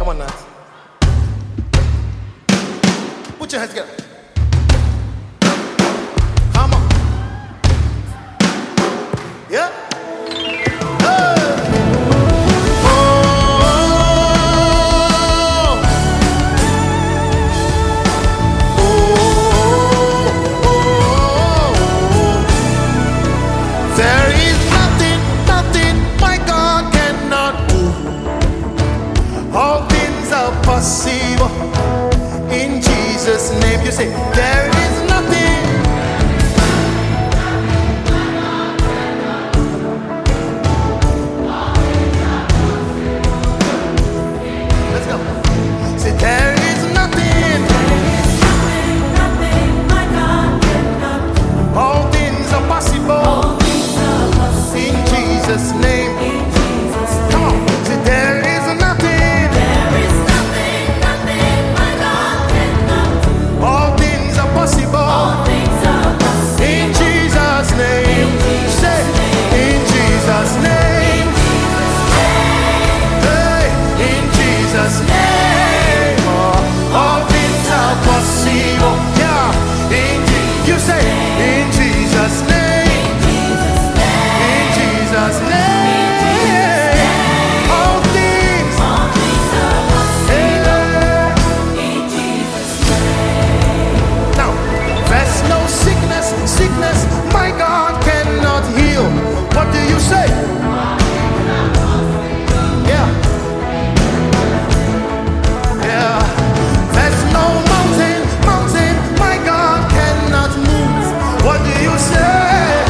Come on, Nat. Put your hands together. Come on. Yeah. Possible in Jesus' name. You say there is nothing. Let's go. Say there is nothing. Nothing my God cannot do. All things are possible. All things are possible in Jesus' name. in Jesus' name. Come on. Say there is nothing. All things are possible. All things are possible in Jesus' name. Say in Jesus' name. Hey, in Jesus' name. Oh, all things are possible. Yeah, you say in Jesus' name. In Jesus' name. All things are possible in Jesus' name. Now, there's no sickness my God cannot heal. What do you say? Yeah. Yeah. There's no mountain my God cannot move. What do you say?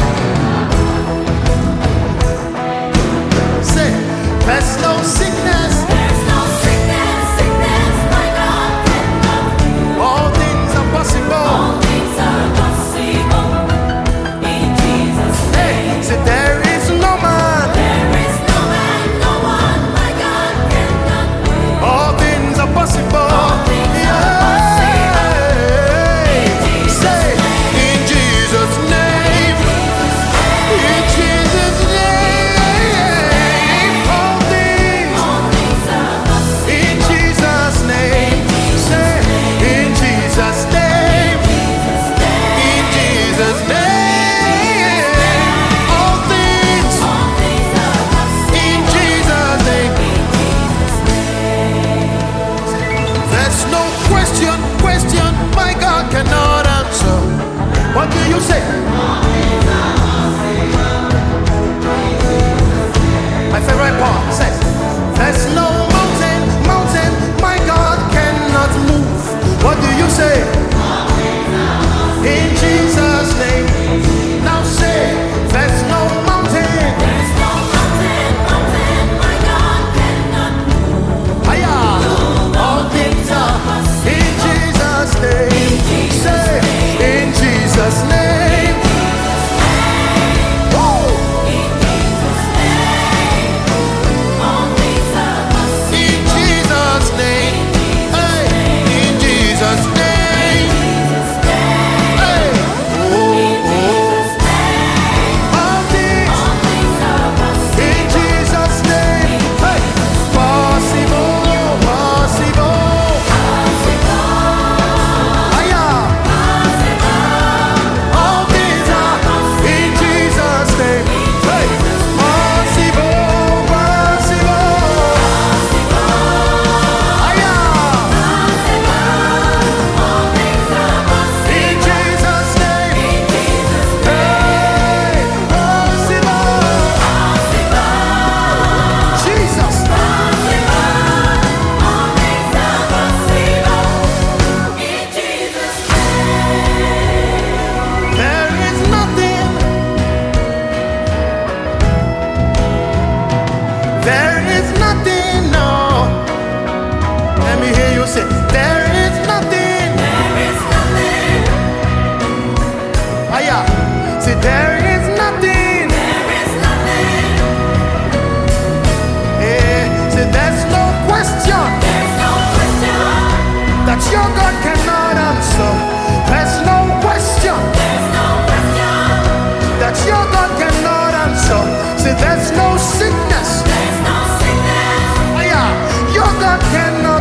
Say, there's no sickness. There's no sickness my God cannot heal. All things are possible. All things are possible in Jesus' name. Hey, say there is no man. There is no man, no one my God cannot heal. All things are possible. All things are possible in Jesus' Say name. in Jesus' name. In Jesus' name. All things are possible in Jesus' name. Say in Jesus' name. In Jesus' name. All things are possible in Jesus' name. There's no question my God cannot answer. What do you say? My favorite part says, there's no mountain my God cannot move. What do you say? In Jesus' name. Now say, there's no mountain. There's no mountain my God cannot move. Aya. All things are in Jesus' name. Say, in Jesus' name. Woo. In Jesus' name, all things are possible. In Jesus' name. Hey, in Jesus' name. Hey. Oh, oh. All things All things are possible in Jesus' name. Hey. Possible. Aya. All things are in Jesus' name. Hey. Possible. Aya. All things are possible In Jesus' name. in Jesus' Hey. Possible. Jesus. All things are possible in Jesus' name. There is nothing. There is nothing, no. Let me hear you say, there is nothing. There is nothing. Aya. Say, there is nothing. There is nothing. Eh, say, there's no question There's no question. that your God cannot answer. There's no question There's no question. that your God cannot answer. Say, there's no sickness. There's no sickness. Aya. Your God cannot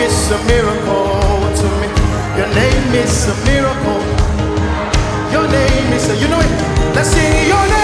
is a miracle to me. Your name is a miracle. Your name is a, you know it. Let's sing your name.